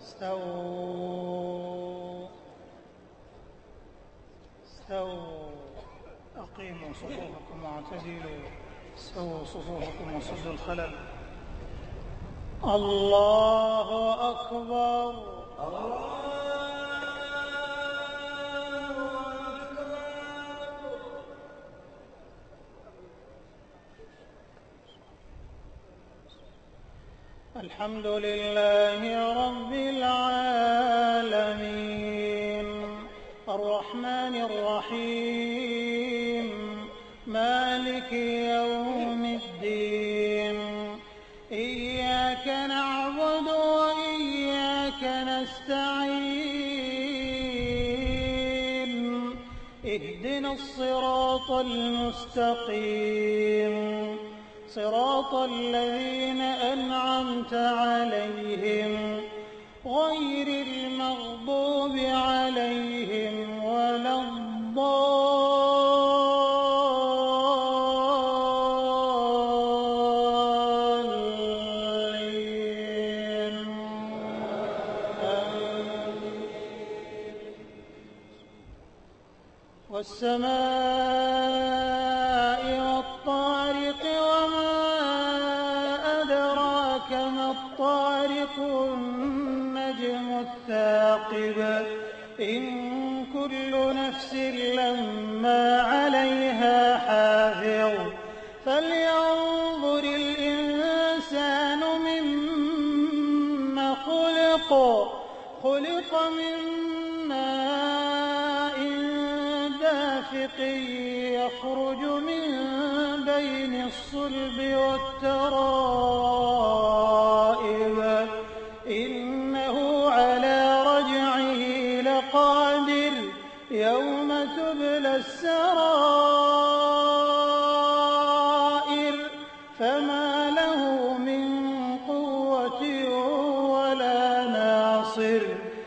استووا أقيموا صفوفكم واعتدلوا، استووا صفوفكم وسدوا الخلل. الله أكبر. الحمد لله رب العالمين، الرحمن الرحيم، مالك يوم الدين، إياك نعبد وإياك نستعين، اهدنا الصراط المستقيم، صراط الذين أنعمت عليهم غير المغضوب عليهم ولا الضالين. والسماء والطارق وما أدراك ما الطارق، النجم الثاقب، إن كل نفس لما عليها حافظ، فلينظر الإنسان مما خلق من ماء دافق يخرج من بين الصلب والترائب، إنه على رجعه لقادر، يوم تبلى السرائر، فما له من قوة ولا ناصر.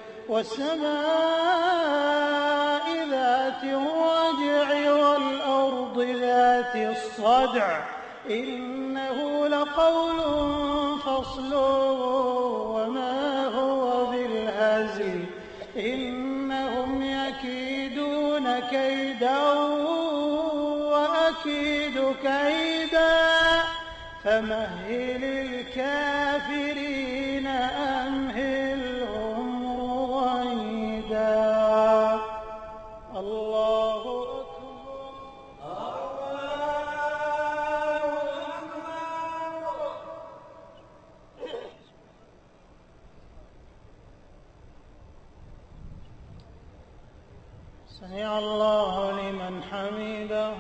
والسماء ذات الرجع والأرض ذات الصدع، إنه لقول فصل وما هو بالهزل، إنهم يكيدون كيدا وأكيد كيدا، فمهل الكافرين أمهلهم رويدا. الله أكبر. سمع الله لمن حمده.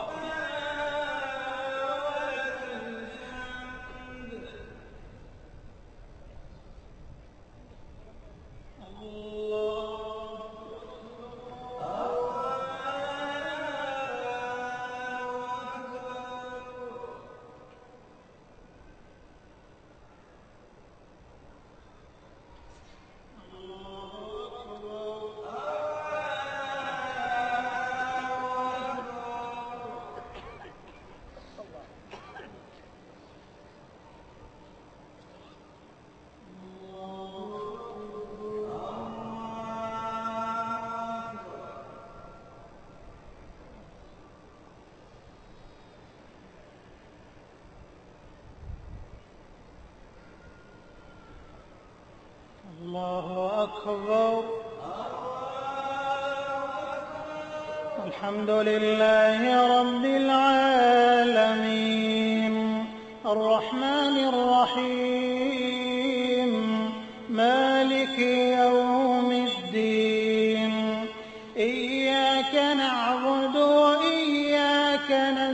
الله أكبر. الحمد لله رب العالمين، الرحمن الرحيم، مالك يوم الدين، إياك نعبد وإياك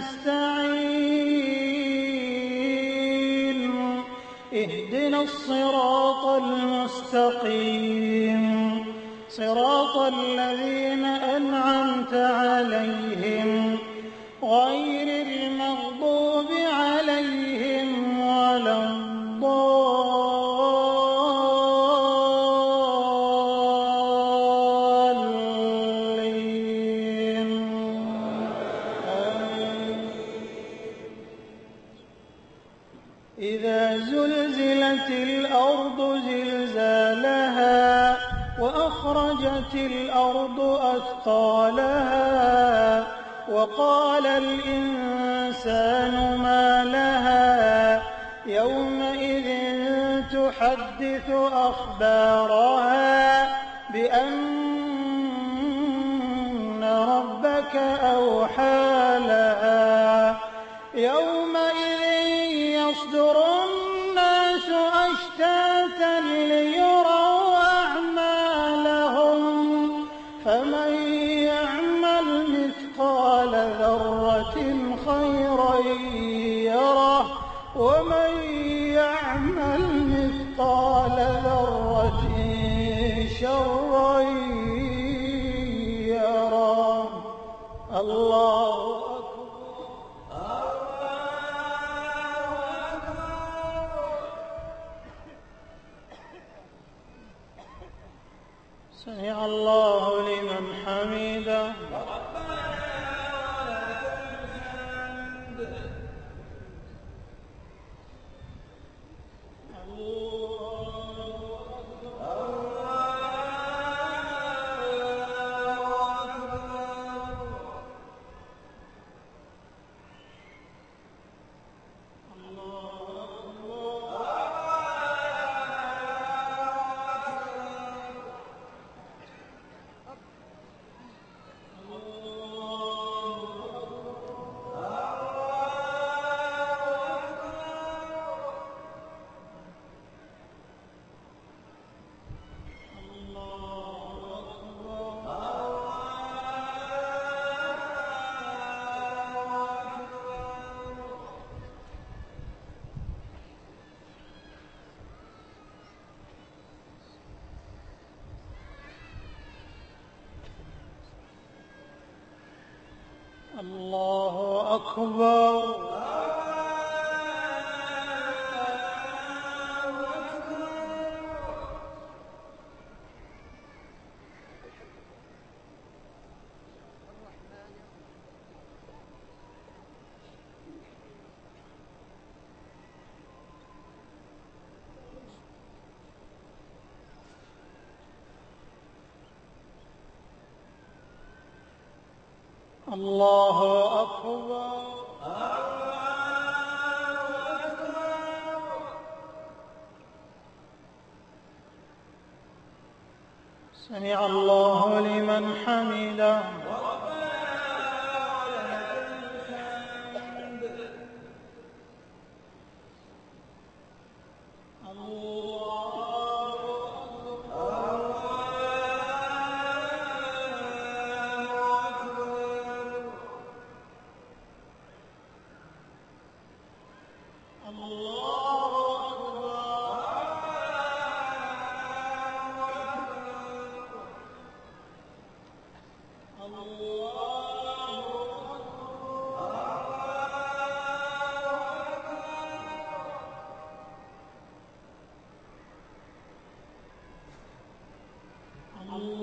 نستعين، اهدنا الصراط المستقيم، صراط الذين أنعمت عليهم غير المغضوب عليهم ولا الضالين. إذا زلزلت الأرض زلزالها وأخرجت الأرض أثقالها وقال الإنسان ما لها يومئذ تحدث أخبارها بأن ربك أوحى لها يومئذ يصدر الناس أشتاتا ليروا أعمالهم فمن يعمل مثقال ذرة خيرا يره ومن يعمل مثقال ذرة شرا يره. الله سمع الله لمن حمده. الله أكبر. الله أكبر. سمع الله لمن حمده. Allah